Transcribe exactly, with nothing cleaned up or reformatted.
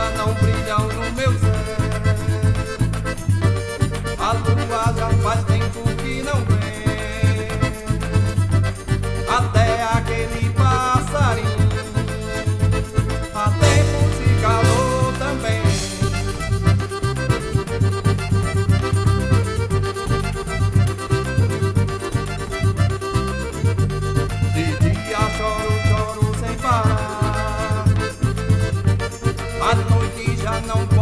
estrela não brilham no meu céu. A lua já faz tempo que não vem. Até aquele passarinho há tempos de calor também. De dia choro, choro sem parar. A noite já não